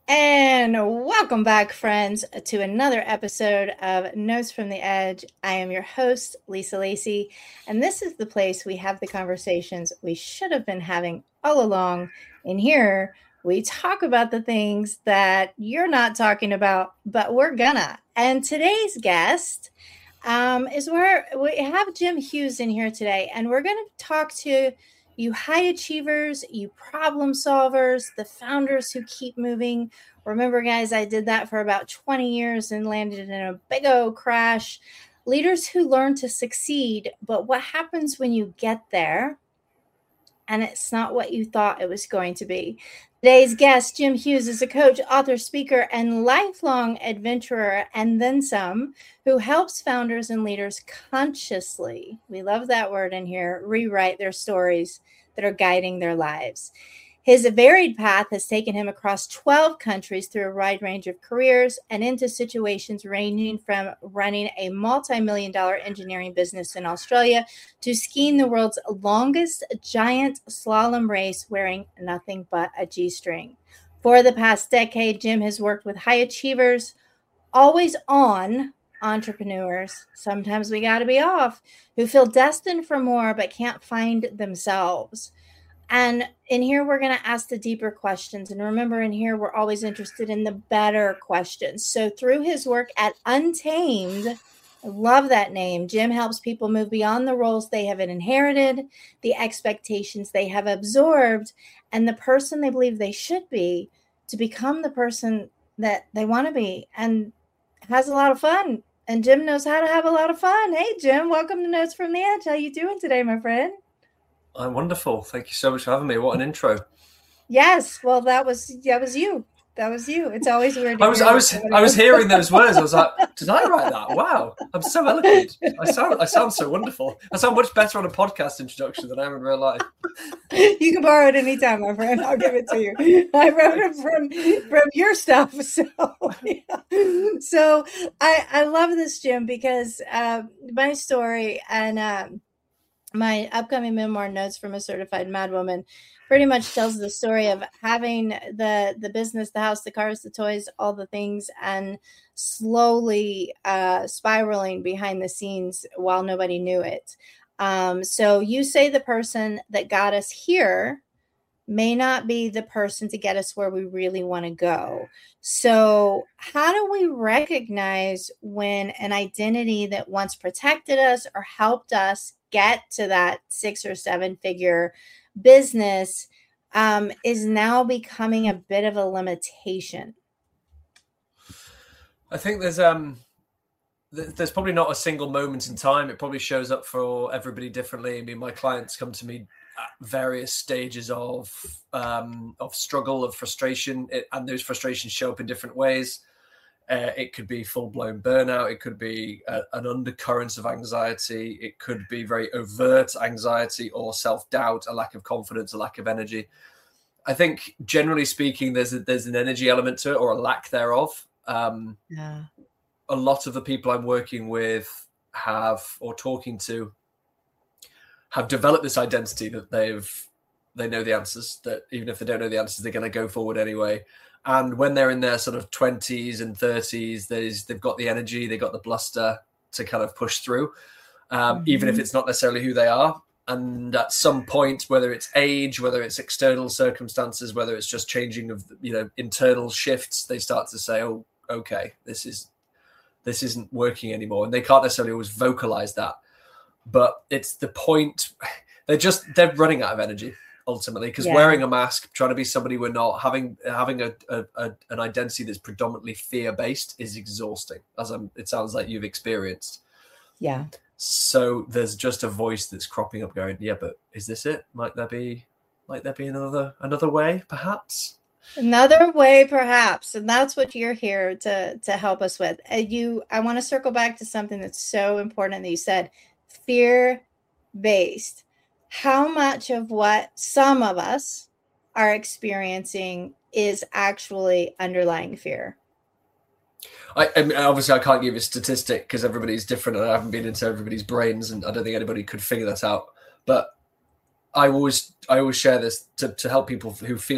And welcome back, friends, to another episode of Notes from the Edge. I am your host, Lisa Lacey, and this is the place we have the conversations we should have been having all along. In here, we talk about the things that you're not talking about, but we're gonna. And today's guest is where we have Jim Hughes in here today, and we're going to talk to you high achievers, you problem solvers, the founders who keep moving. Remember, guys, I did that for about 20 years and landed in a big old crash. Leaders who learn to succeed, but what happens when you get there and it's not what you thought it was going to be? Today's guest, Jim Hughes, is a coach, author, speaker, and lifelong adventurer, and then some, who helps founders and leaders consciously, we love that word in here, rewrite their stories that are guiding their lives. His varied path has taken him across 12 countries through a wide range of careers and into situations ranging from running a multi-million-dollar engineering business in Australia to skiing the world's longest giant slalom race wearing nothing but a G-string. For the past decade, Jim has worked with high achievers, always on entrepreneurs, sometimes we got to be off, who feel destined for more but can't find themselves. And in here, we're going to ask the deeper questions. And remember, in here, we're always interested in the better questions. So through his work at Untamed, I love that name, Jim helps people move beyond the roles they have inherited, the expectations they have absorbed, and the person they believe they should be to become the person that they want to be, and has a lot of fun. And Jim knows how to have a lot of fun. Hey, Jim, welcome to Notes from the Edge. How you doing today, my friend? I'm wonderful. Thank you so much for having me. What an intro. Yes. Well, that was you. That was you. It's always weird. I was hearing those words. I was like, did I write that? Wow. I'm so eloquent. I sound so wonderful. I sound much better on a podcast introduction than I am in real life. You can borrow it anytime, my friend. I'll give it to you. I wrote it from your stuff. So, yeah. So I love this, Jim, because my story and my upcoming memoir, Notes from a Certified Madwoman, pretty much tells the story of having the business, the house, the cars, the toys, all the things, and slowly spiraling behind the scenes while nobody knew it. So you say the person that got us here may not be the person to get us where we really want to go. So how do we recognize when an identity that once protected us or helped us get to that 6 or 7 figure business is now becoming a bit of a limitation? I think there's probably not a single moment in time. It probably shows up for everybody differently. I mean, my clients come to me at various stages of struggle, of frustration, and those frustrations show up in different ways. It could be full-blown burnout. It could be an undercurrent of anxiety. It could be very overt anxiety or self-doubt, a lack of confidence, a lack of energy. I think, generally speaking, there's an energy element to it, or a lack thereof. Yeah. A lot of the people I'm working with or talking to have developed this identity that they know the answers, that even if they don't know the answers, they're going to go forward anyway. And when they're in their sort of 20s and 30s, they've got the energy, they've got the bluster to kind of push through, even if it's not necessarily who they are. And at some point, whether it's age, whether it's external circumstances, whether it's just changing of internal shifts, they start to say, "Oh, okay, this isn't working anymore," and they can't necessarily always vocalize that. But it's the point; they're running out of energy ultimately, because wearing a mask, trying to be somebody we're not, having an identity that's predominantly fear-based is exhausting, as it sounds like you've experienced. Yeah. So there's just a voice that's cropping up going, yeah, but is this it? Might there be another way, perhaps? Another way, perhaps. And that's what you're here to help us with. I want to circle back to something that's so important that you said, fear-based. How much of what some of us are experiencing is actually underlying fear? I mean, obviously, I can't give you a statistic because everybody's different, and I haven't been into everybody's brains, and I don't think anybody could figure that out. But I always share this to help people who feel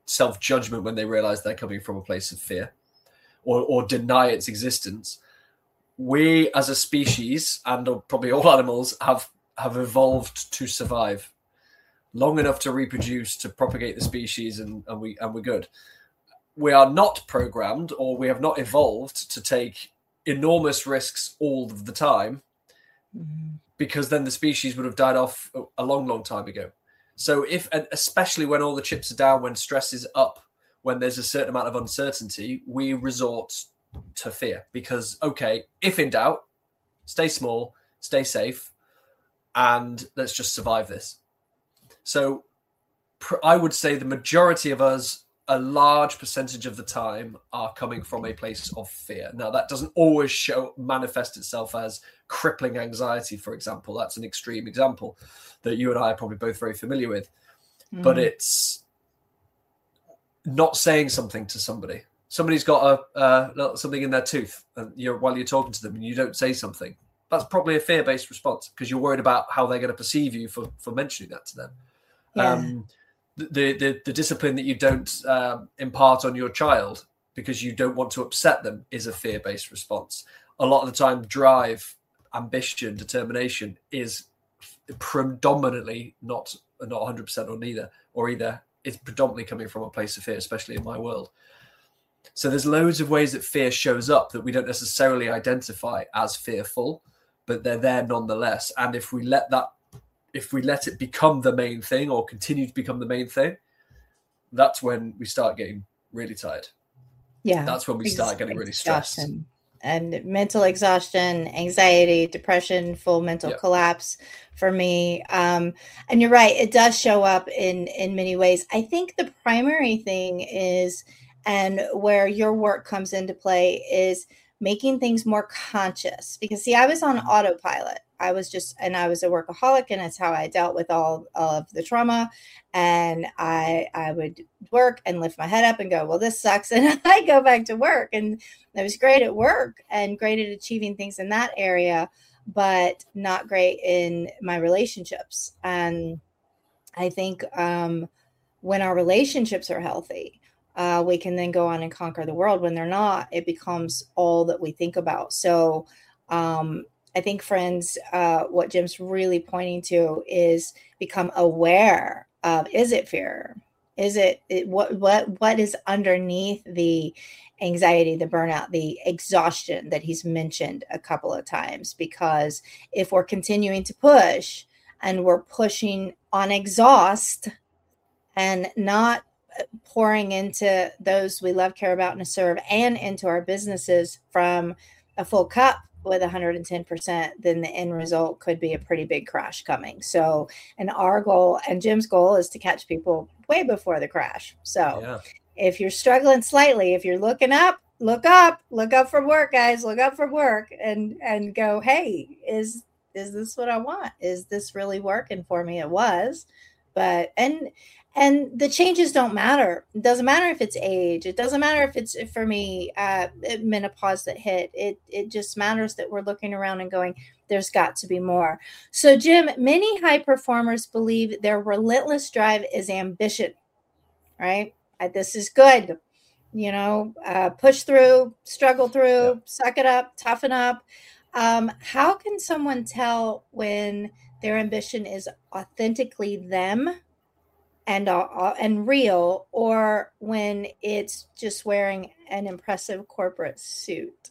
self-judgment when they realize they're coming from a place of fear or deny its existence. We as a species, and probably all animals, have evolved to survive long enough to reproduce, to propagate the species, and we're good. We are not programmed, or we have not evolved to take enormous risks all of the time, because then the species would have died off a long time ago. So especially when all the chips are down, when stress is up, when there's a certain amount of uncertainty, we resort to fear, because, okay, if in doubt, stay small, stay safe, and let's just survive this. So I would say the majority of us, a large percentage of the time, are coming from a place of fear. Now, that doesn't always manifest itself as crippling anxiety, for example. That's an extreme example that you and I are probably both very familiar with. But it's not saying something to somebody. Somebody's got something in their tooth, and while you're talking to them, and you don't say something. That's probably a fear-based response, because you're worried about how they're going to perceive you for mentioning that to them. Yeah. The discipline that you don't impart on your child because you don't want to upset them is a fear-based response. A lot of the time, drive, ambition, determination is predominantly not 100% or either. It's predominantly coming from a place of fear, especially in my world. So there's loads of ways that fear shows up that we don't necessarily identify as fearful, but they're there nonetheless. And if we let it become the main thing, or continue to become the main thing, that's when we start getting really tired. Yeah. That's when we start getting really stressed. And mental exhaustion, anxiety, depression, full mental collapse for me. And you're right, it does show up in many ways. I think the primary thing is, and where your work comes into play, is making things more conscious. Because see, I was on autopilot. I was a workaholic, and that's how I dealt with all of the trauma. And I would work and lift my head up and go, well, this sucks. And I go back to work, and I was great at work and great at achieving things in that area, but not great in my relationships. And I think when our relationships are healthy, we can then go on and conquer the world. When they're not, it becomes all that we think about. So I think, friends, what Jim's really pointing to is become aware of, is it fear? Is it what is underneath the anxiety, the burnout, the exhaustion that he's mentioned a couple of times? Because if we're continuing to push, and we're pushing on exhaust and not pouring into those we love, care about, and serve, and into our businesses from a full cup with 110%, then the end result could be a pretty big crash coming. So, and our goal, and Jim's goal, is to catch people way before the crash. So if you're struggling slightly, if you're looking up, look up from work, guys, look up from work, and go, hey, is this what I want? Is this really working for me? It was, but, and the changes don't matter. It doesn't matter if it's age. It doesn't matter if it's, for me, menopause that hit. It just matters that we're looking around and going, there's got to be more. So, Jim, many high performers believe their relentless drive is ambition, right? This is good. Push through, struggle through, suck it up, toughen up. How can someone tell when their ambition is authentically them and real, or when it's just wearing an impressive corporate suit?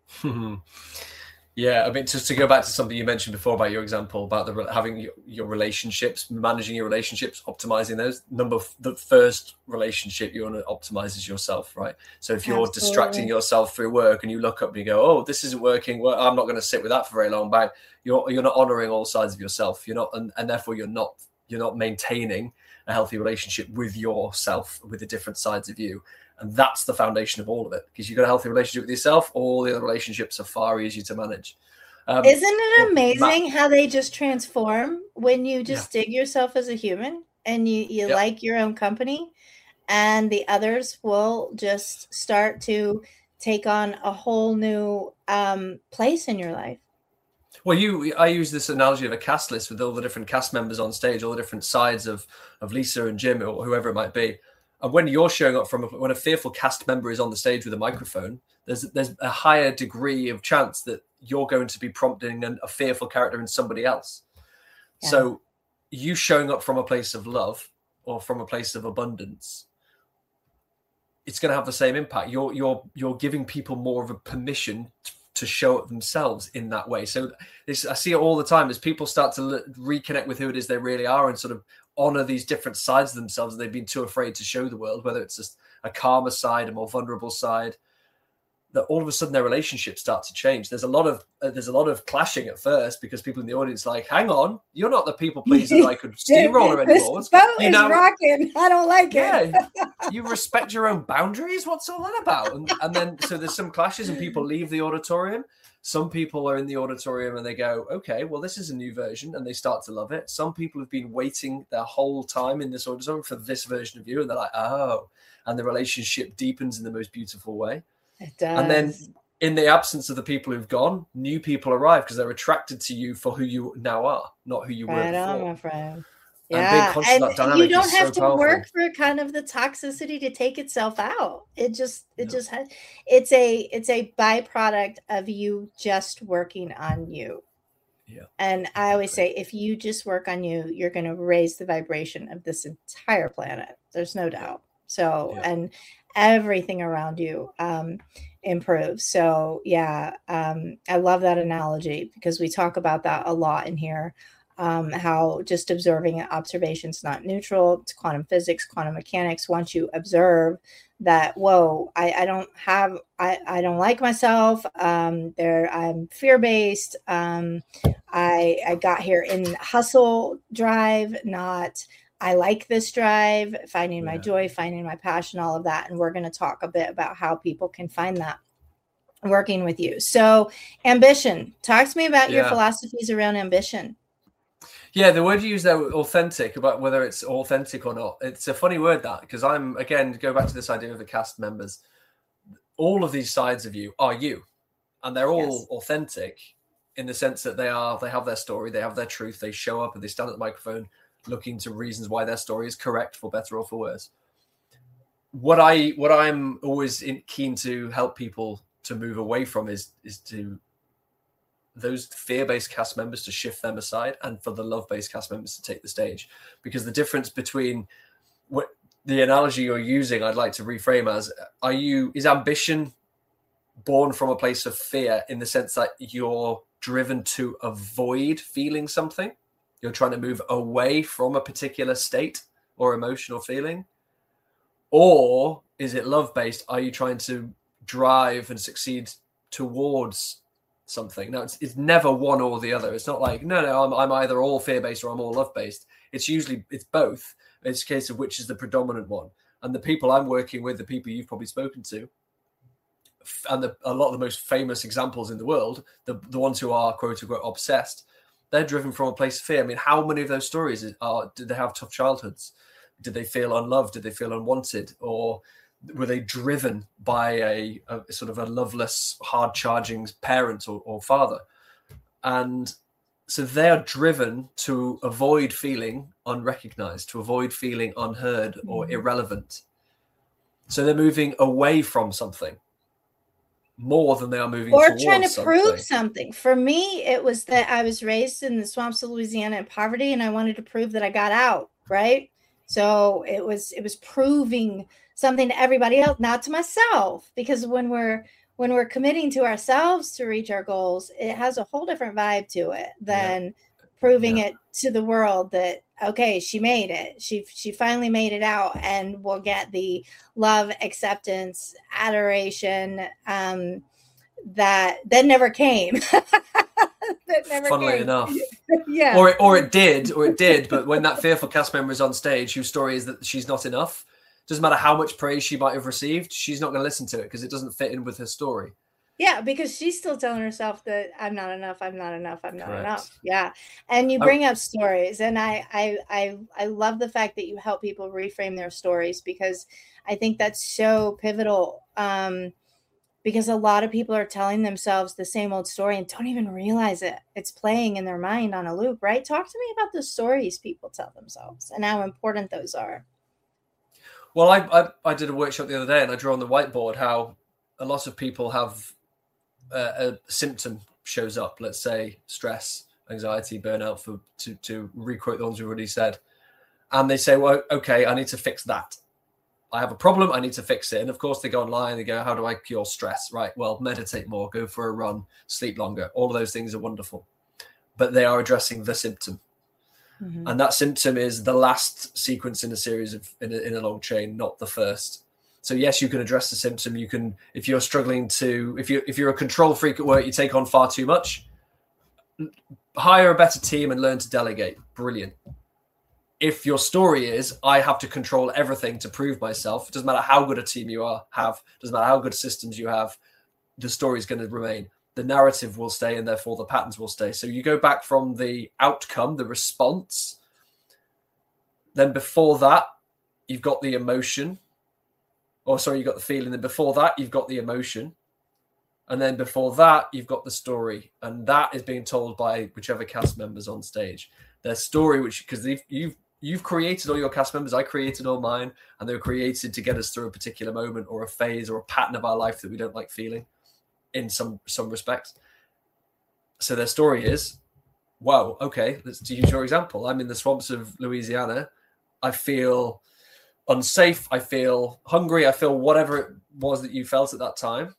Yeah, I mean, just to go back to something you mentioned before about your example about having your relationships, managing your relationships, optimizing those. The first relationship you want to optimize is yourself, right? So if you're distracting yourself through work and you look up and you go, oh, this isn't working, well, I'm not going to sit with that for very long. Bang, you're not honoring all sides of yourself. You're not, and therefore you're not maintaining a healthy relationship with yourself, with the different sides of you. And that's the foundation of all of it, because you've got a healthy relationship with yourself. All the other relationships are far easier to manage. Isn't it amazing how they just transform when you just dig yourself as a human and you like your own company, and the others will just start to take on a whole new place in your life? Well, I use this analogy of a cast list with all the different cast members on stage, all the different sides of Lisa and Jim or whoever it might be. And when you're showing up when a fearful cast member is on the stage with a microphone, there's a higher degree of chance that you're going to be prompting a fearful character in somebody else. Yeah. So you showing up from a place of love or from a place of abundance, it's going to have the same impact. You're giving people more of a permission to show up themselves in that way. So I see it all the time as people start to reconnect with who it is they really are and sort of honor these different sides of themselves that they've been too afraid to show the world, whether it's just a calmer side, a more vulnerable side, that all of a sudden their relationships start to change. There's a lot of clashing at first because people in the audience are like, hang on, you're not the people pleaser that I could steamroller anymore. This boat is rocking. I don't like it. You respect your own boundaries? What's all that about? And then so there's some clashes and people leave the auditorium. Some people are in the auditorium and they go, okay, well, this is a new version, and they start to love it. Some people have been waiting their whole time in this auditorium for this version of you, and they're like, oh, and the relationship deepens in the most beautiful way. It does. And then in the absence of the people who've gone, new people arrive because they're attracted to you for who you now are, not who you were before. Right on, my friend. Yeah, and you don't have to work for kind of the toxicity to take itself out. It's a byproduct of you just working on you. Yeah. And I always say, if you just work on you, you're going to raise the vibration of this entire planet. There's no doubt. So, and everything around you improves. So I love that analogy because we talk about that a lot in here. How just observing and observation is not neutral. It's quantum physics, quantum mechanics. Once you observe that, whoa, I don't like myself. I'm fear-based. I got here in hustle drive, not I like this drive, finding my joy, finding my passion, all of that. And we're going to talk a bit about how people can find that working with you. So ambition, talk to me about your philosophies around ambition. Yeah, the word you use there, authentic, about whether it's authentic or not. It's a funny word, that, because go back to this idea of the cast members. All of these sides of you are you, and they're all authentic in the sense that they have their story, they have their truth, they show up and they stand at the microphone looking to reasons why their story is correct, for better or for worse. What I'm always keen to help people to move away from is to those fear-based cast members, to shift them aside, and for the love-based cast members to take the stage. Because the difference between the analogy you're using, I'd like to reframe as, is ambition born from a place of fear, in the sense that you're driven to avoid feeling something? You're trying to move away from a particular state or emotional feeling? Or is it love-based? Are you trying to drive and succeed towards something? Now, it's never one or the other. It's not like, no, I'm either all fear-based or I'm all love-based. It's both. It's a case of which is the predominant one. And the people I'm working with, the people you've probably spoken to, and a lot of the most famous examples in the world, the ones who are quote-unquote obsessed, they're driven from a place of fear. I mean, how many of those stories did they have tough childhoods? Did they feel unloved? Did they feel unwanted? Or were they driven by a sort of a loveless, hard-charging parent or father? And so they're driven to avoid feeling unrecognized, to avoid feeling unheard or irrelevant. So they're moving away from something more than they are moving towards trying to something. Prove something. For me, it was that I was raised in the swamps of Louisiana in poverty, and I wanted to prove that I got out, right? So it was proving something to everybody else, not to myself, because when we're committing to ourselves to reach our goals, it has a whole different vibe to it than proving it to the world that, okay, she made it. She finally made it out, and we'll get the love, acceptance, adoration that never came. Funnily enough. Yeah. Or it did, but when that fearful cast member is on stage whose story is that she's not enough, doesn't matter how much praise she might have received, she's not going to listen to it because it doesn't fit in with her story. Yeah, because she's still telling herself that I'm not enough. Yeah. And you bring up stories, and I love the fact that you help people reframe their stories, because I think that's so pivotal. Because a lot of people are telling themselves the same old story and don't even realize it. It's playing in their mind on a loop, right? Talk to me about the stories people tell themselves and how important those are. Well, I did a workshop the other day, and I drew on the whiteboard how a lot of people have a symptom shows up. Let's say stress, anxiety, burnout, to re-quote the ones we've already said, and they say, "Well, okay, I need to fix that. I have a problem. I need to fix it." And of course, they go online. They go, "How do I cure stress?" Right. Well, meditate more, go for a run, sleep longer. All of those things are wonderful, but they are addressing the symptom. Mm-hmm. And that symptom is the last sequence in a series of in a long chain, not the first. So yes, you can address the symptom. You can, if you're struggling to, if you're a control freak at work, you take on far too much, hire a better team and learn to delegate. Brilliant. If your story is, I have to control everything to prove myself, it doesn't matter how good a team you doesn't matter how good systems you have, the story is going to remain. The narrative will stay, and therefore the patterns will stay. So you go back from the outcome, the response. Then before that, you've got the emotion. You've got the feeling. Then before that, you've got the emotion. And then before that, you've got the story. And that is being told by whichever cast members on stage. Their story, because you've created all your cast members, I created all mine, and they were created to get us through a particular moment or a phase or a pattern of our life that we don't like feeling in some respects. So their story is, wow, okay, let's use your example. I'm in the swamps of Louisiana. I feel unsafe. I feel hungry. I feel whatever it was that you felt at that time.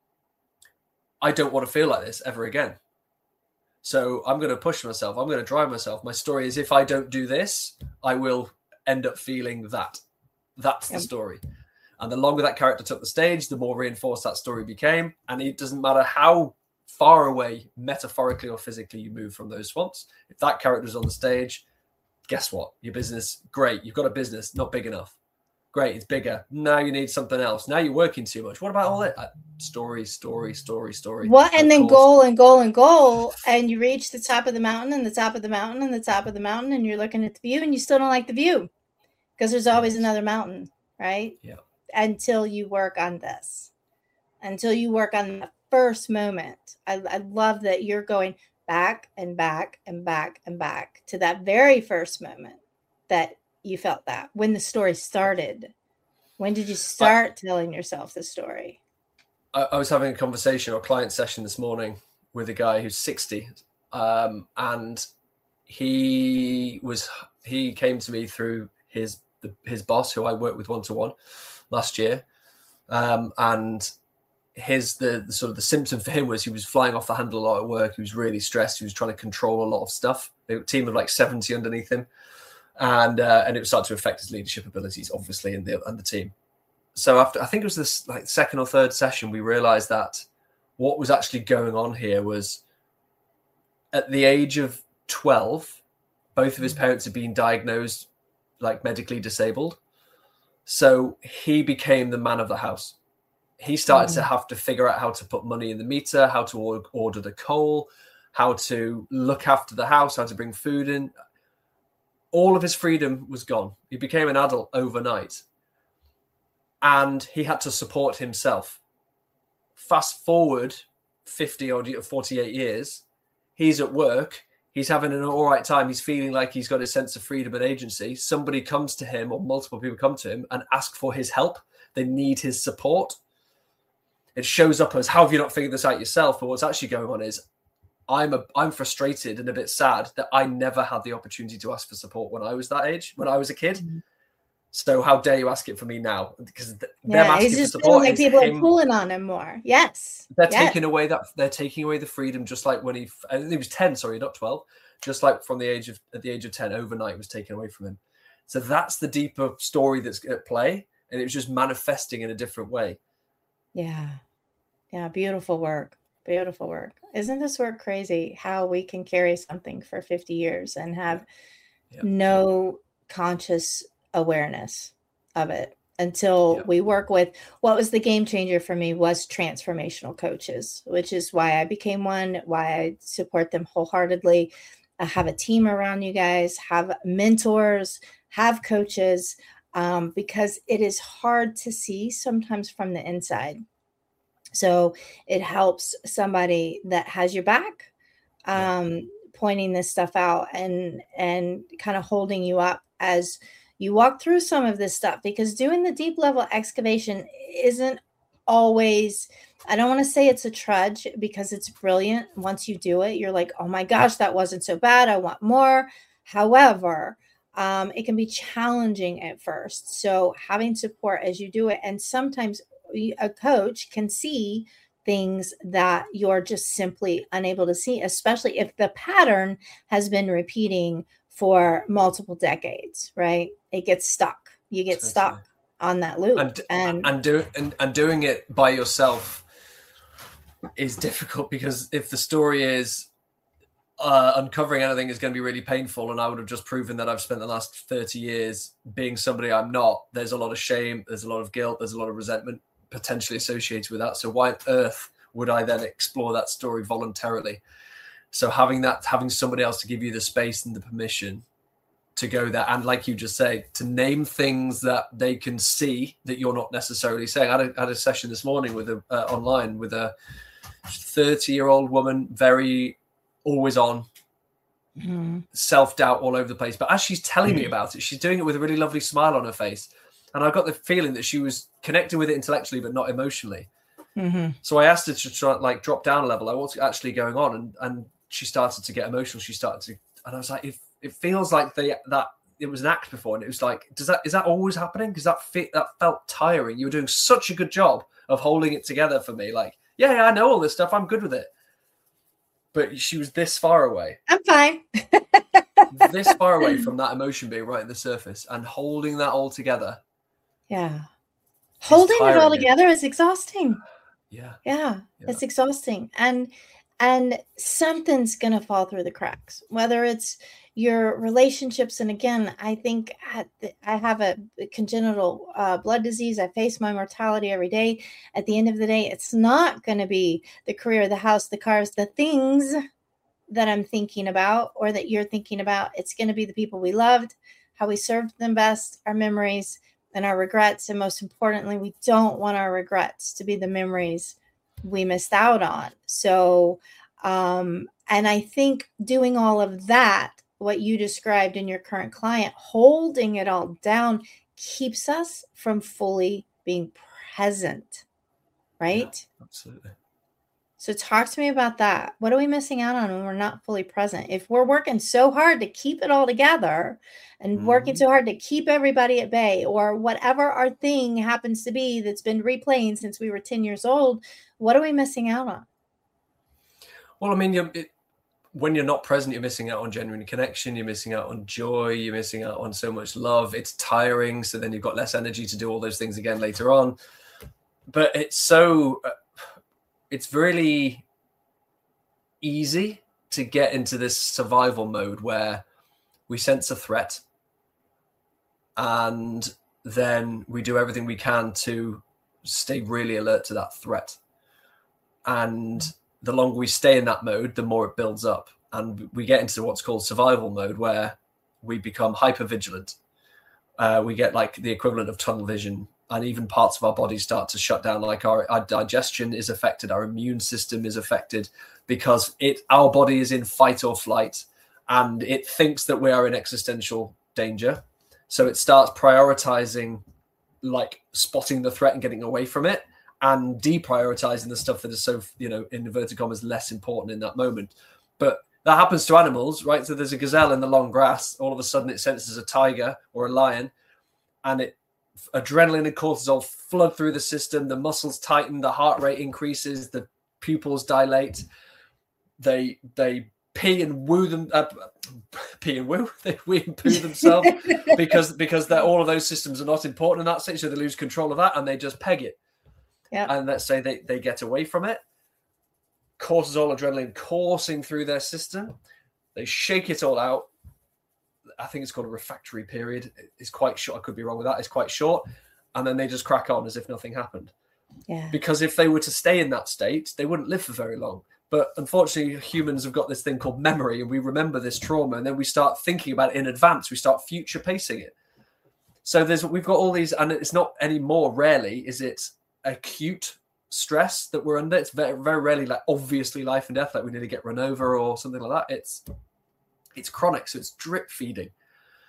I don't want to feel like this ever again. So I'm going to push myself. I'm going to drive myself. My story is, if I don't do this, I will end up feeling that. That's the story. And the longer that character took the stage, the more reinforced that story became. And it doesn't matter how far away, metaphorically or physically, you move from those swamps. If that character's on the stage, guess what? Your business, great. You've got a business, not big enough. Great, it's bigger. Now you need something else. Now you're working too much. What about all that? Story. Well, and then goal. And you reach the top of the mountain and the top of the mountain and the top of the mountain, and you're looking at the view and you still don't like the view because there's always another mountain, right? Yeah. Until you work on this, until you work on the first moment. I love that you're going back and back and back and back to that very first moment that you felt that when the story started. When did you start telling yourself the story? I was having a conversation or client session this morning with a guy who's 60, and he came to me through his boss, who I worked with one-to-one last year, and the sort of the symptom for him was he was flying off the handle a lot at work. He was really stressed. He was trying to control a lot of stuff. A team of like 70 underneath him, and it started to affect his leadership abilities, obviously, and the team. So after, I think it was this like second or third session, we realized that what was actually going on here was, at the age of 12, both of his parents had been diagnosed like medically disabled. So he became the man of the house. He started to have to figure out how to put money in the meter, how to order the coal, how to look after the house, how to bring food in. All of his freedom was gone. He became an adult overnight. And he had to support himself. Fast forward 50 or 48 years, he's at work. He's having an all right time. He's feeling like he's got a sense of freedom and agency. Somebody comes to him, or multiple people come to him and ask for his help. They need his support. It shows up as, how have you not figured this out yourself? But what's actually going on is, I'm frustrated and a bit sad that I never had the opportunity to ask for support when I was that age, when I was a kid. Mm-hmm. So how dare you ask it for me now? Because they're asking he's just for support. Feeling like people are pulling on him more. Yes, they're taking away the freedom, just like when he was 10. Sorry, not 12. Just like at the age of 10, overnight was taken away from him. So that's the deeper story that's at play, and it was just manifesting in a different way. Yeah, beautiful work. Beautiful work. Isn't this work crazy? How we can carry something for 50 years and have no conscious awareness of it until we work with, what was the game changer for me was transformational coaches, which is why I became one, why I support them wholeheartedly. I have a team around you guys, have mentors, have coaches, because it is hard to see sometimes from the inside. So it helps somebody that has your back, pointing this stuff out and kind of holding you up as you walk through some of this stuff, because doing the deep level excavation isn't always, I don't want to say it's a trudge, because it's brilliant. Once you do it, you're like, oh my gosh, that wasn't so bad, I want more. However, it can be challenging at first. So having support as you do it, and sometimes a coach can see things that you're just simply unable to see, especially if the pattern has been repeating for multiple decades, right? It gets stuck. You get stuck on that loop. And doing it by yourself is difficult, because if the story is uncovering anything is going to be really painful, and I would have just proven that I've spent the last 30 years being somebody I'm not, there's a lot of shame, there's a lot of guilt, there's a lot of resentment potentially associated with that. So why on earth would I then explore that story voluntarily? So having somebody else to give you the space and the permission to go there, and like you just say, to name things that they can see that you're not necessarily saying. I had a session this morning with online with a 30-year-old woman, very always on, self-doubt all over the place. But as she's telling me about it, she's doing it with a really lovely smile on her face. And I got the feeling that she was connecting with it intellectually, but not emotionally. So I asked her to try, like, drop down a level, like, what's actually going on? And she started to get emotional. And I was like, it feels like that it was an act before. And it was like, is that always happening? Because that felt tiring. You were doing such a good job of holding it together for me. Like, yeah, I know all this stuff, I'm good with it. But she was this far away. I'm fine. This far away from that emotion being right at the surface, and holding that all together. Yeah. Holding it all together is exhausting. Yeah. It's exhausting. And something's going to fall through the cracks, whether it's your relationships. And again, I think I have a congenital blood disease. I face my mortality every day. At the end of the day, it's not going to be the career, the house, the cars, the things that I'm thinking about or that you're thinking about. It's going to be the people we loved, how we served them best, our memories and our regrets. And most importantly, we don't want our regrets to be the memories we missed out on. So, and I think doing all of that, what you described in your current client, holding it all down, keeps us from fully being present, right? Yeah, absolutely. So talk to me about that. What are we missing out on when we're not fully present? If we're working so hard to keep it all together and working so hard to keep everybody at bay, or whatever our thing happens to be that's been replaying since we were 10 years old, what are we missing out on? Well, I mean, when you're not present, you're missing out on genuine connection. You're missing out on joy. You're missing out on so much love. It's tiring. So then you've got less energy to do all those things again later on. But it's it's really easy to get into this survival mode where we sense a threat and then we do everything we can to stay really alert to that threat. And the longer we stay in that mode, the more it builds up. And we get into what's called survival mode, where we become hypervigilant. We get like the equivalent of tunnel vision, and even parts of our body start to shut down, like our digestion is affected, our immune system is affected, because our body is in fight or flight, and it thinks that we are in existential danger. So it starts prioritizing, like, spotting the threat and getting away from it, and deprioritizing the stuff that is so, in inverted commas, less important in that moment. But that happens to animals, right? So there's a gazelle in the long grass. All of a sudden it senses a tiger or a lion, and adrenaline and cortisol flood through the system. The muscles tighten, the heart rate increases, the pupils dilate. They pee and woo them. Pee and woo. They wee and poo themselves because all of those systems are not important in that stage. So they lose control of that and they just peg it. Yeah. And let's say they get away from it. Cortisol, adrenaline coursing through their system. They shake it all out. I think it's called a refractory period. It's quite short. I could be wrong with that. It's quite short. And then they just crack on as if nothing happened. Yeah. Because if they were to stay in that state, they wouldn't live for very long. But unfortunately, humans have got this thing called memory, and we remember this trauma, and then we start thinking about it in advance. We start future pacing it. So we've got all these, and it's not anymore, rarely, is it acute stress that we're under. It's very, very rarely like obviously life and death, like we need to get run over or something like that. It's chronic, so it's drip feeding.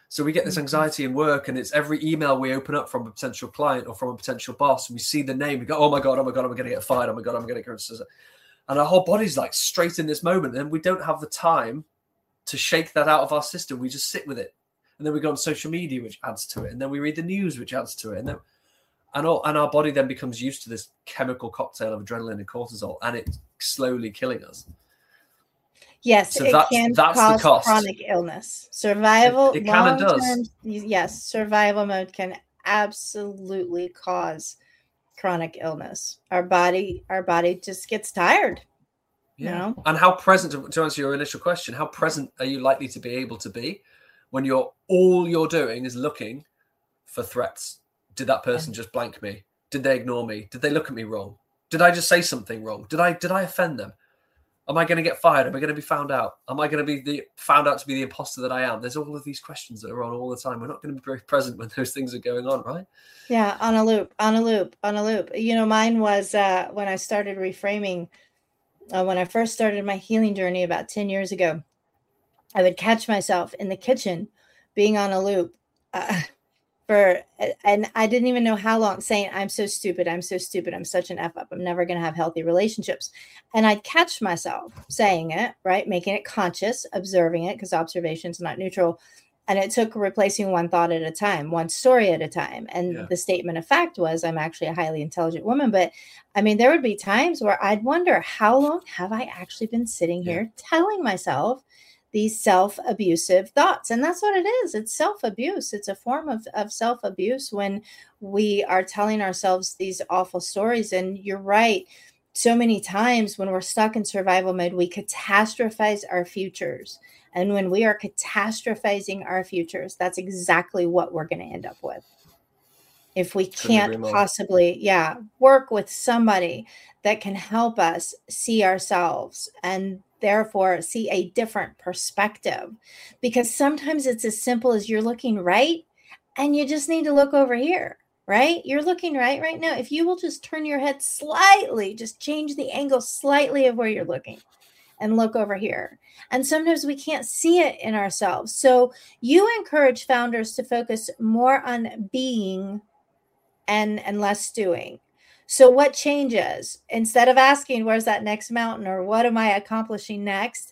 So we get this anxiety in work, and it's every email we open up from a potential client or from a potential boss, and we see the name, we go, oh my God, I'm going to get fired. Oh my God, I'm going to go. And our whole body's like straight in this moment. And we don't have the time to shake that out of our system. We just sit with it. And then we go on social media, which adds to it. And then we read the news, which adds to it. And our body then becomes used to this chemical cocktail of adrenaline and cortisol, and it's slowly killing us. Yes, so it can cause chronic illness. Survival, it can and does. Yes, survival mode can absolutely cause chronic illness. Our body just gets tired. Yeah. You know? And how present, to answer your initial question, how present are you likely to be able to be when all you're doing is looking for threats? Did that person just blank me? Did they ignore me? Did they look at me wrong? Did I just say something wrong? Did I offend them? Am I going to get fired? Am I going to be found out? Am I going to be found out to be the imposter that I am? There's all of these questions that are on all the time. We're not going to be very present when those things are going on, right? Yeah, on a loop. You know, mine was when I started reframing, when I first started my healing journey about 10 years ago, I would catch myself in the kitchen being on a loop and I didn't even know how long, saying, I'm so stupid. I'm such an F up. I'm never going to have healthy relationships. And I'd catch myself saying it, right? Making it conscious, observing it, because observation is not neutral. And it took replacing one thought at a time, one story at a time. And the statement of fact was, I'm actually a highly intelligent woman. But I mean, there would be times where I'd wonder, how long have I actually been sitting here telling myself these self-abusive thoughts? And that's what it is. It's self-abuse. It's a form of self-abuse when we are telling ourselves these awful stories. And you're right. So many times when we're stuck in survival mode, we catastrophize our futures. And when we are catastrophizing our futures, that's exactly what we're going to end up with. If we can't possibly, work with somebody that can help us see ourselves and therefore see a different perspective. Because sometimes it's as simple as you're looking right and you just need to look over here, right? You're looking right now. If you will just turn your head slightly, just change the angle slightly of where you're looking and look over here. And sometimes we can't see it in ourselves. So you encourage founders to focus more on being and less doing. So what changes? Instead of asking, where's that next mountain, or what am I accomplishing next?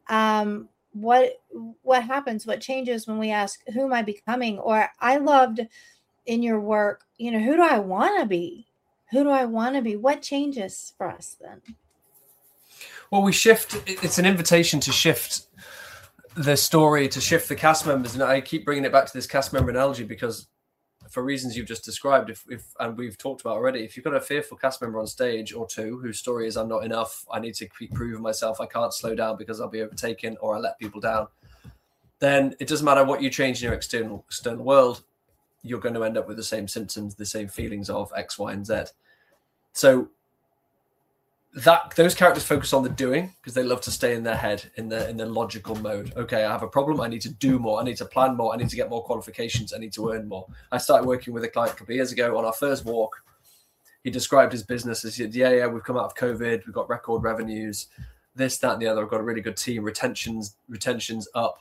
What happens? What changes when we ask, who am I becoming? Or I loved in your work, you know, who do I want to be? Who do I want to be? What changes for us then? Well, we shift. It's an invitation to shift the story, to shift the cast members. And I keep bringing it back to this cast member analogy because for reasons you've just described, if and we've talked about already, if you've got a fearful cast member on stage or two whose story is, I'm not enough, I need to keep proving myself, I can't slow down because I'll be overtaken or I let people down, then it doesn't matter what you change in your external world, you're going to end up with the same symptoms, the same feelings of X, Y, and Z. So those characters focus on the doing because they love to stay in their head, in the logical mode. Okay, I have a problem. I need to do more. I need to plan more. I need to get more qualifications. I need to earn more. I started working with a client a couple of years ago on our first walk. He described his business as, yeah, we've come out of COVID. We've got record revenues, this, that, and the other. I've got a really good team. Retention's up.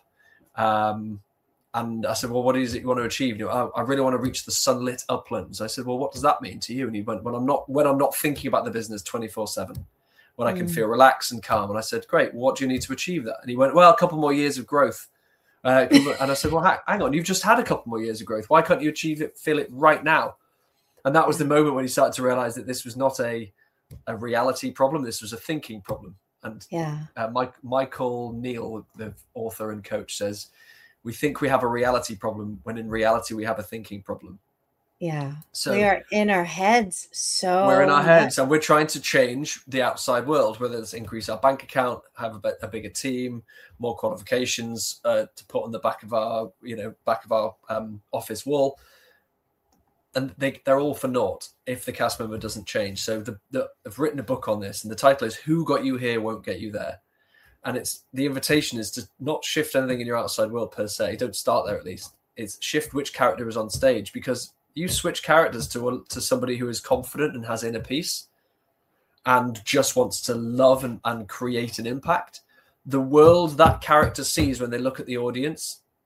And I said, well, what is it you want to achieve? You know, I really want to reach the sunlit uplands. I said, well, what does that mean to you? And he went, when I'm not thinking about the business 24/7, when I can feel relaxed and calm. And I said, great. What do you need to achieve that? And he went, well, a couple more years of growth. And I said, well, hang on, you've just had a couple more years of growth. Why can't you feel it right now? And that was the moment when he started to realize that this was not a reality problem. This was a thinking problem. And Michael Neal, the author and coach, says, we think we have a reality problem when in reality we have a thinking problem. Yeah. So we are in our heads. So we're in our heads and we're trying to change the outside world, whether it's increase our bank account, have a bigger team, more qualifications to put on the back of our office wall. And they're all for naught if the cast member doesn't change. So I've written a book on this and the title is Who Got You Here Won't Get You There. And the invitation is to not shift anything in your outside world per se. Don't start there at least. It's shift which character is on stage, because you switch characters to somebody who is confident and has inner peace and just wants to love and create an impact. The world that character sees when they look at the audience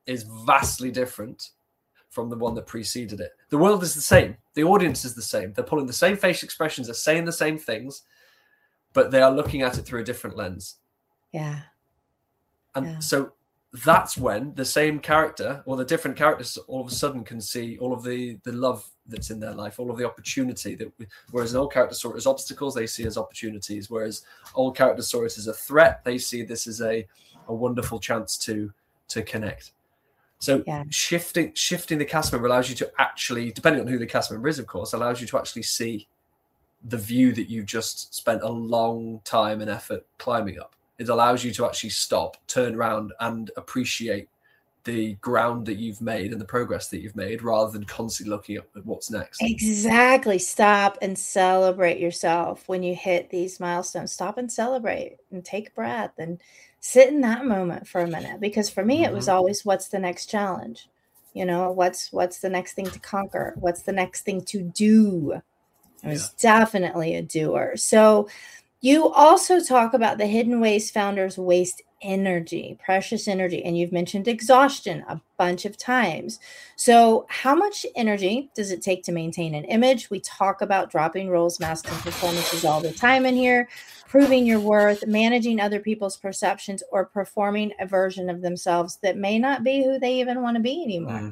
is vastly different from the one that preceded it. The world is the same. The audience is the same. They're pulling the same facial expressions. They're saying the same things, but they are looking at it through a different lens. Yeah. And so that's when the same character or the different characters all of a sudden can see all of the love that's in their life, all of the opportunity that whereas an old character saw it as obstacles, they see as opportunities. Whereas old characters saw it as a threat, they see this as a wonderful chance to connect. So shifting the cast member allows you to actually, depending on who the cast member is, of course, allows you to actually see the view that you've just spent a long time and effort climbing up. It allows you to actually stop, turn around, and appreciate the ground that you've made and the progress that you've made, rather than constantly looking at what's next. Exactly. Stop and celebrate yourself when you hit these milestones. Stop and celebrate and take a breath and sit in that moment for a minute. Because for me, it was always, what's the next challenge? You know, what's the next thing to conquer? What's the next thing to do? I was definitely a doer. So you also talk about the hidden ways founders waste energy, precious energy, and you've mentioned exhaustion a bunch of times. So how much energy does it take to maintain an image? We talk about dropping roles, masking performances all the time in here, proving your worth, managing other people's perceptions, or performing a version of themselves that may not be who they even want to be anymore.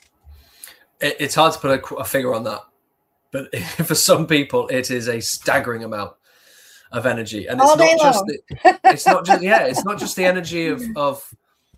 It's hard to put a figure on that, but for some people, it is a staggering amount of energy, and it's not just the energy of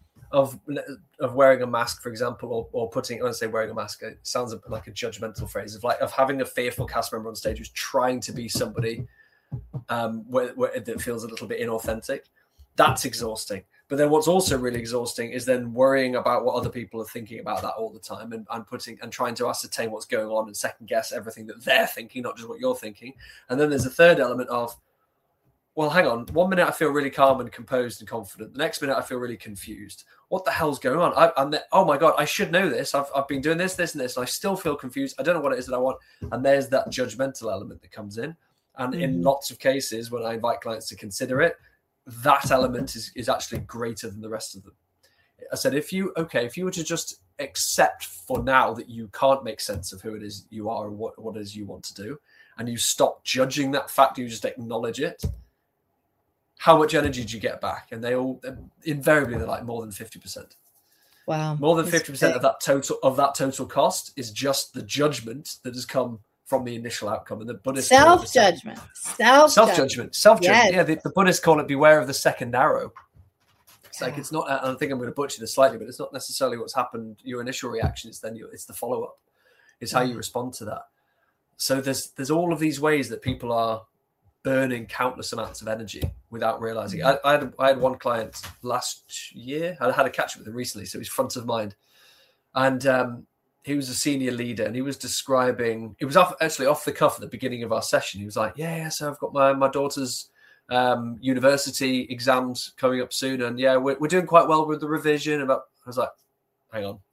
wearing a mask, for example, or putting. When I say wearing a mask, it sounds like a judgmental phrase of having a fearful cast member on stage who's trying to be somebody where that feels a little bit inauthentic. That's exhausting. But then what's also really exhausting is then worrying about what other people are thinking about that all the time, and trying to ascertain what's going on and second guess everything that they're thinking, not just what you're thinking. And then there's a third element of, well, hang on. 1 minute I feel really calm and composed and confident. The next minute I feel really confused. What the hell's going on? Oh my God, I should know this. I've been doing this, and this, and I still feel confused. I don't know what it is that I want. And there's that judgmental element that comes in. And in lots of cases, when I invite clients to consider it, that element is actually greater than the rest of them. I said, if you were to just accept for now that you can't make sense of who it is you are and what it is you want to do, and you stop judging that fact, you just acknowledge it, how much energy do you get back? And they're invariably like more than 50%. Wow. More than 50% of that total cost is just the judgment that has come from the initial outcome. And the Buddhists self-judgment. Yes. Yeah, the Buddhists call it beware of the second arrow. It's like, it's not, I think I'm going to butcher this slightly, but it's not necessarily what's happened. Your initial reaction is it's the follow-up. It's how you respond to that. So there's all of these ways that people are burning countless amounts of energy without realizing it. I had one client last year. I had a catch up with him recently, so he's front of mind. And he was a senior leader, and he was describing, it was actually off the cuff at the beginning of our session. He was like, so I've got my daughter's university exams coming up soon, and we're doing quite well with the revision. I was like, hang on,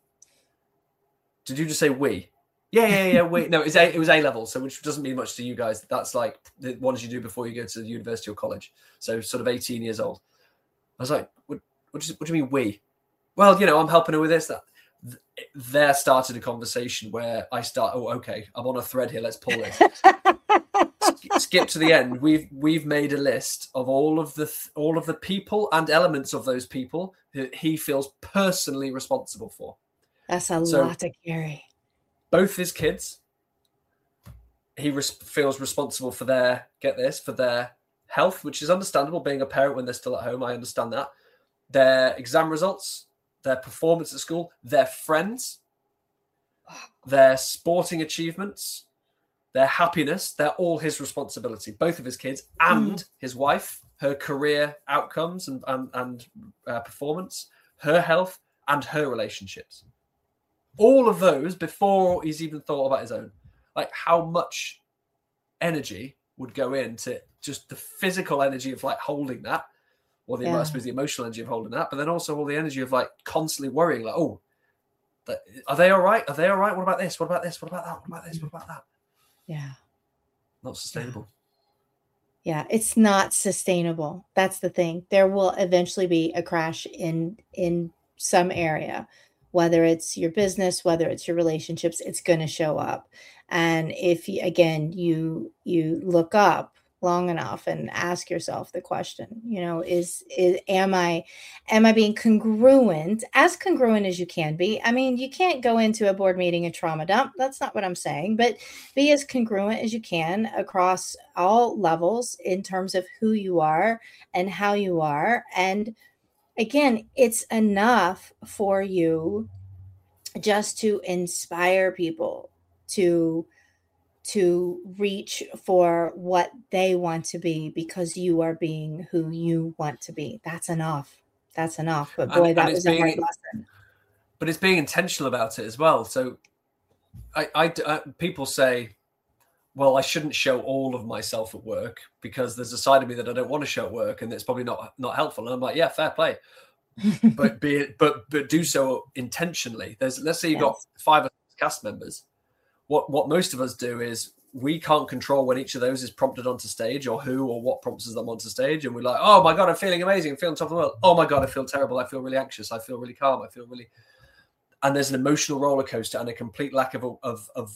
did you just say we? Yeah. No, it was A level, so which doesn't mean much to you guys. That's like the ones you do before you go to the university or college. So sort of 18 years old. I was like, what do you mean we? Well, I'm helping her with this, that. There started a conversation where I start, okay, I'm on a thread here. Let's pull this. Skip to the end. We've made a list of all of the people and elements of those people that he feels personally responsible for. That's a lot to carry. Both his kids, he feels responsible for their health, which is understandable. Being a parent when they're still at home, I understand that. Their exam results, their performance at school, their friends, their sporting achievements, their happiness, they're all his responsibility. Both of his kids and his wife, her career outcomes and performance, her health, and her relationships. All of those before he's even thought about his own. Like, how much energy would go into just the physical energy of like holding that, or I suppose the emotional energy of holding that, but then also all the energy of like constantly worrying, like, are they all right? Are they all right? What about this? What about this? What about that? What about this? What about that? Yeah. Not sustainable. Yeah, it's not sustainable. That's the thing. There will eventually be a crash in some area. whether it's your business, whether it's your relationships, it's going to show up. And if you, again, you look up long enough and ask yourself the question, am I being congruent, as congruent as you can be? I mean, you can't go into a board meeting and trauma dump. That's not what I'm saying, but be as congruent as you can across all levels in terms of who you are and how you are. And again, it's enough for you just to inspire people to reach for what they want to be, because you are being who you want to be. That's enough. But boy, that was a hard lesson. But it's being intentional about it as well. So people say, well, I shouldn't show all of myself at work because there's a side of me that I don't want to show at work, and it's probably not helpful. And I'm like, yeah, fair play. but do so intentionally. Let's say you've got 5 or 6 cast members. What most of us do is we can't control when each of those is prompted onto stage, or who or what prompts them onto stage. And we're like, oh my God, I'm feeling amazing. I'm feeling top of the world. Oh my God, I feel terrible. I feel really anxious. I feel really calm. And there's an emotional roller coaster and a complete lack of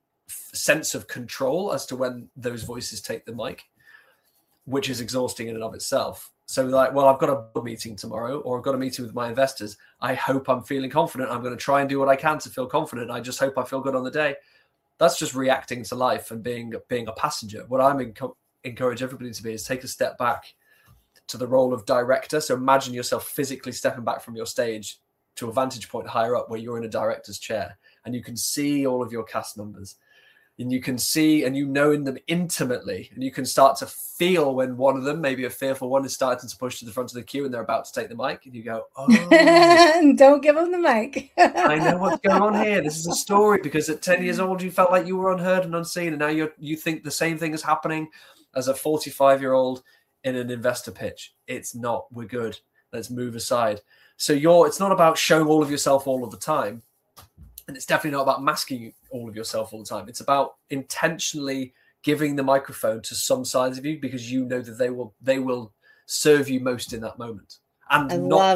sense of control as to when those voices take the mic, which is exhausting in and of itself. So like, well, I've got a board meeting tomorrow, or I've got a meeting with my investors. I hope I'm feeling confident. I'm going to try and do what I can to feel confident. I just hope I feel good on the day. That's just reacting to life and being a passenger. What I'm encourage everybody to be is take a step back to the role of director. So imagine yourself physically stepping back from your stage to a vantage point higher up where you're in a director's chair, and you can see all of your cast members. And you can see and in them intimately, and you can start to feel when one of them, maybe a fearful one, is starting to push to the front of the queue and they're about to take the mic, and you go, oh, don't give them the mic. I know what's going on here. This is a story, because at 10 years old, you felt like you were unheard and unseen. And now you think the same thing is happening as a 45-year-old in an investor pitch. It's not. We're good. Let's move aside. So it's not about showing all of yourself all of the time. And it's definitely not about masking all of yourself all the time. It's about intentionally giving the microphone to some sides of you, because you know that they will serve you most in that moment. And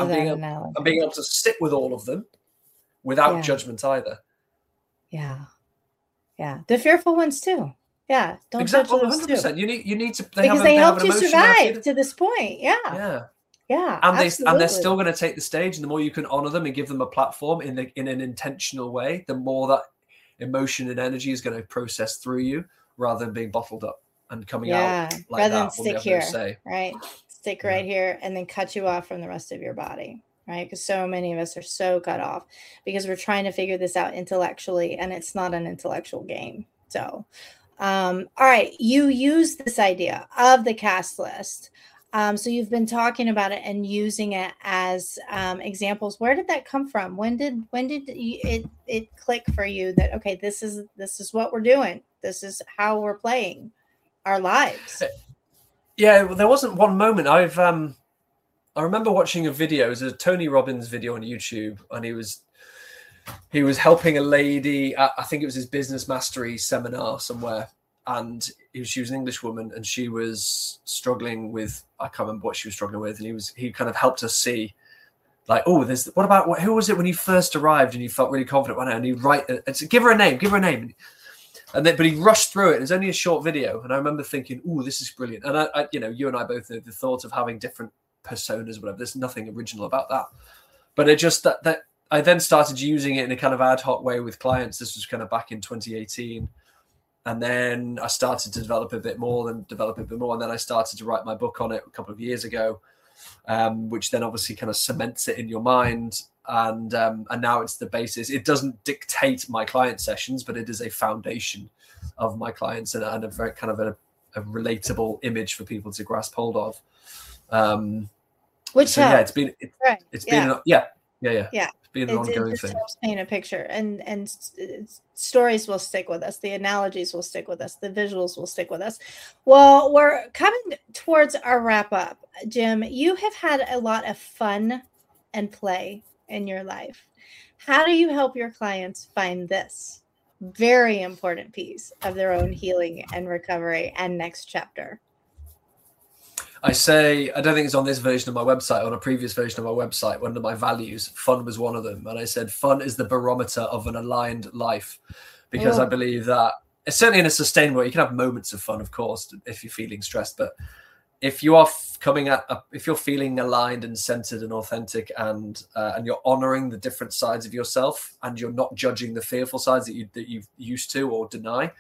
being able to sit with all of them without judgment either. Yeah. Yeah. The fearful ones too. Yeah. Don't judge those 100%. Too. You need to, because they helped you survive to this point. Yeah. Yeah. Yeah, and they're still going to take the stage, and the more you can honor them and give them a platform in an intentional way, the more that emotion and energy is going to process through you, rather than being bottled up and coming out like rather that. Than stick here, right? Stick right here and then cut you off from the rest of your body, right? Because so many of us are so cut off because we're trying to figure this out intellectually, and it's not an intellectual game. So, all right, you use this idea of the cast list. So you've been talking about it and using it as examples. Where did that come from? When did it click for you that, okay, this is what we're doing. This is how we're playing our lives. Yeah, well, there wasn't one moment. I remember watching a video. It was a Tony Robbins video on YouTube, and he was helping a lady. I think it was his business mastery seminar somewhere. And she was an English woman, and she was struggling with, I can't remember what she was struggling with. And he kind of helped us see, like, oh, who was it when you first arrived and you felt really confident? And he'd write, give her a name. But he rushed through it. It was only a short video. And I remember thinking, oh, this is brilliant. And I you and I both know the thought of having different personas, whatever. There's nothing original about that. But it just that I then started using it in a kind of ad hoc way with clients. This was kind of back in 2018. And then I started to develop a bit more. And then I started to write my book on it a couple of years ago, which then obviously kind of cements it in your mind. And now it's the basis. It doesn't dictate my client sessions, but it is a foundation of my clients and a very kind of a relatable image for people to grasp hold of. It's been an ongoing thing. Helps paint a picture, and stories will stick with us. The analogies will stick with us. The visuals will stick with us. Well, we're coming towards our wrap up. Jim, you have had a lot of fun and play in your life. How do you help your clients find this very important piece of their own healing and recovery and next chapter? I say, I don't think it's on this version of my website, on a previous version of my website, one of my values, fun was one of them. And I said, fun is the barometer of an aligned life, because I believe that it's certainly in a sustainable way. You can have moments of fun, of course, if you're feeling stressed, but if you are if you're feeling aligned and centered and authentic, and you're honoring the different sides of yourself, and you're not judging the fearful sides that you used to or deny,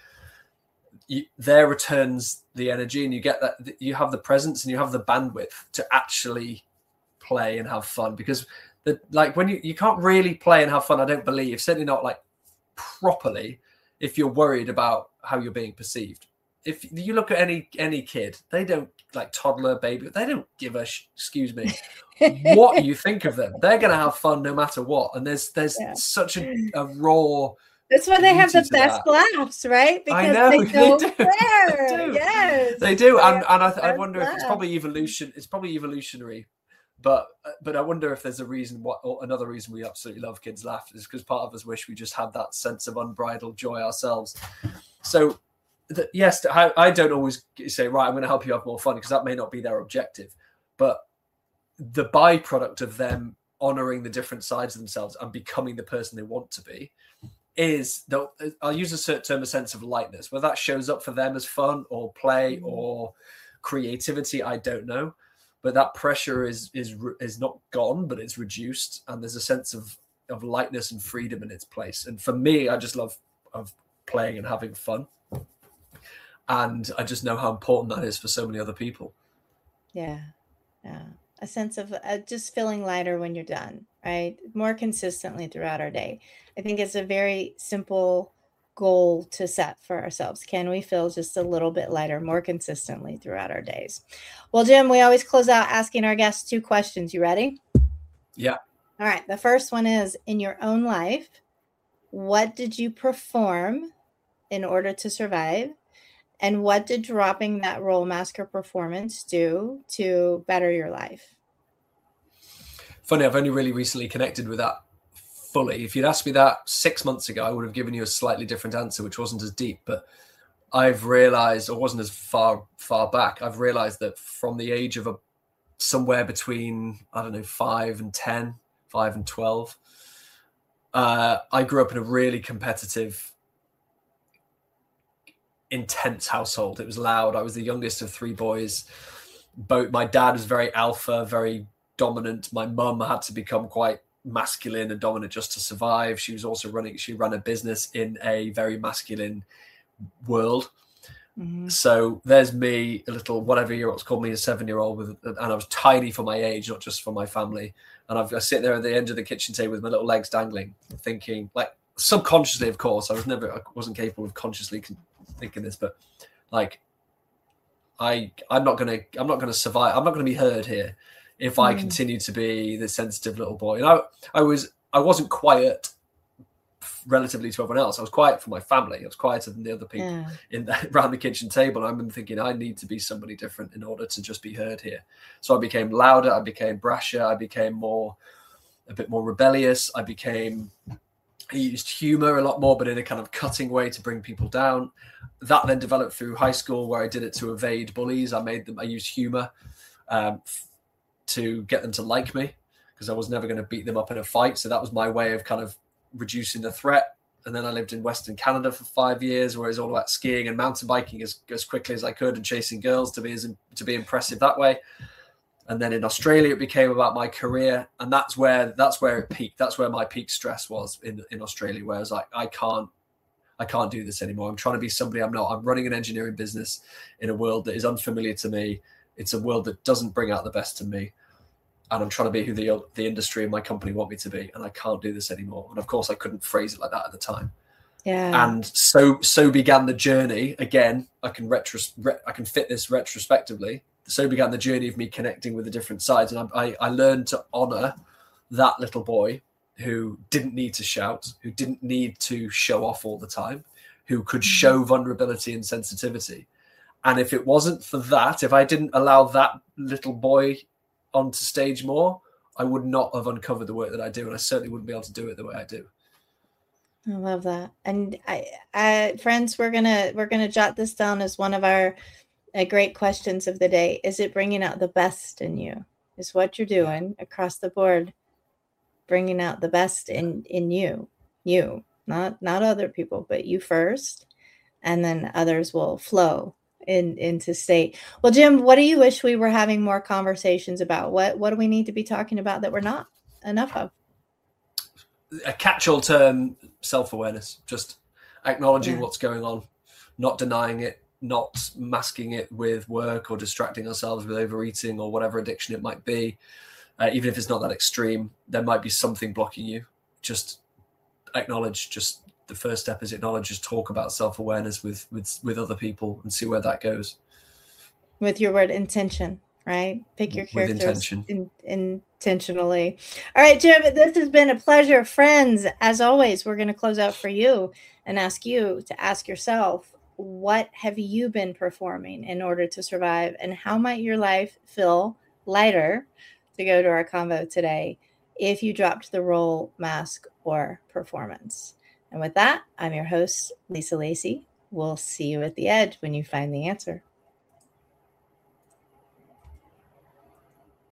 there returns the energy, and you get that, you have the presence and you have the bandwidth to actually play and have fun. Because when you can't really play and have fun, I don't believe, certainly not like properly, if you're worried about how you're being perceived. If you look at any kid, they don't, like toddler, baby, they don't give a excuse me what you think of them. They're going to have fun no matter what. And there's such a raw. That's why they have the best laughs, right? Because I know, they don't they do. care. They do. Yes, they do. And I wonder if it's probably evolution. It's probably evolutionary, but I wonder if there's a reason. Another reason we absolutely love kids laugh is because part of us wish we just had that sense of unbridled joy ourselves. So. Yes, I don't always say, right, I'm going to help you have more fun, because that may not be their objective. But the byproduct of them honoring the different sides of themselves and becoming the person they want to be is, I'll use a certain term, a sense of lightness. Whether that shows up for them as fun or play or creativity, I don't know. But that pressure is not gone, but it's reduced. And there's a sense of lightness and freedom in its place. And for me, I just love playing and having fun. And I just know how important that is for so many other people. Yeah. A sense of just feeling lighter when you're done, right? More consistently throughout our day. I think it's a very simple goal to set for ourselves. Can we feel just a little bit lighter more consistently throughout our days? Well, Jim, we always close out asking our guests 2 questions. You ready? Yeah. All right. The first one is, in your own life, what did you perform in order to survive? And what did dropping that role mask or performance do to better your life? Funny, I've only really recently connected with that fully. If you'd asked me that 6 months ago, I would have given you a slightly different answer, which wasn't as deep. But I've realized, or wasn't as far back, I've realized that from the age of somewhere between, 5 and 10, 5 and 12, I grew up in a really competitive, intense household. It was loud. I was the youngest of 3 boys. My dad was very alpha, very dominant. My mum had to become quite masculine and dominant just to survive. She was also she ran a business in a very masculine world. Mm-hmm. So there's me, a little whatever year it's called me, a 7-year-old and I was tiny for my age, not just for my family. And I sit there at the end of the kitchen table with my little legs dangling, thinking, like, subconsciously, of course, I wasn't capable of consciously thinking this, but like, I'm not going to survive. I'm not going to be heard here if I continue to be the sensitive little boy. And I wasn't quiet relatively to everyone else. I was quiet for my family. I was quieter than the other people around the kitchen table. I've been thinking, I need to be somebody different in order to just be heard here. So I became louder. I became brasher. I became a bit more rebellious. I used humor a lot more, but in a kind of cutting way to bring people down. That then developed through high school, where I did it to evade bullies. I used humor to get them to like me, because I was never going to beat them up in a fight. So that was my way of kind of reducing the threat. And then I lived in Western Canada for 5 years, where it was all about skiing and mountain biking as quickly as I could, and chasing girls to be impressive that way. And then in Australia, it became about my career, and that's where it peaked. That's where my peak stress was in Australia, where I was like, I can't do this anymore. I'm trying to be somebody I'm not. I'm running an engineering business in a world that is unfamiliar to me. It's a world that doesn't bring out the best in me, and I'm trying to be who the industry and my company want me to be, and I can't do this anymore. And of course, I couldn't phrase it like that at the time. Yeah. And so began the journey. Again, I can fit this retrospectively. So began the journey of me connecting with the different sides. And I learned to honor that little boy who didn't need to shout, who didn't need to show off all the time, who could show vulnerability and sensitivity. And if it wasn't for that, if I didn't allow that little boy onto stage more, I would not have uncovered the work that I do. And I certainly wouldn't be able to do it the way I do. I love that. And I friends, we're gonna jot this down as one of our A great questions of the day. Is it bringing out the best in you? Is what you're doing across the board bringing out the best in you, not other people, but you first, and then others will flow into state. Well, Jim, what do you wish we were having more conversations about? What do we need to be talking about that we're not enough of? A catch-all term: self-awareness. Just acknowledging what's going on, not denying it, not masking it with work or distracting ourselves with overeating or whatever addiction it might be. Even if it's not that extreme, there might be something blocking you. Just acknowledge. Just the first step is acknowledge. Just talk about self-awareness with other people and see where that goes. With your word intention, right? Pick your characters intentionally. All right, Jim, this has been a pleasure. Friends, as always, we're going to close out for you and ask you to ask yourself, what have you been performing in order to survive, and how might your life feel lighter, to go to our convo today, if you dropped the role, mask, or performance? And with that, I'm your host, Lisa Lacy. We'll see you at the edge when you find the answer.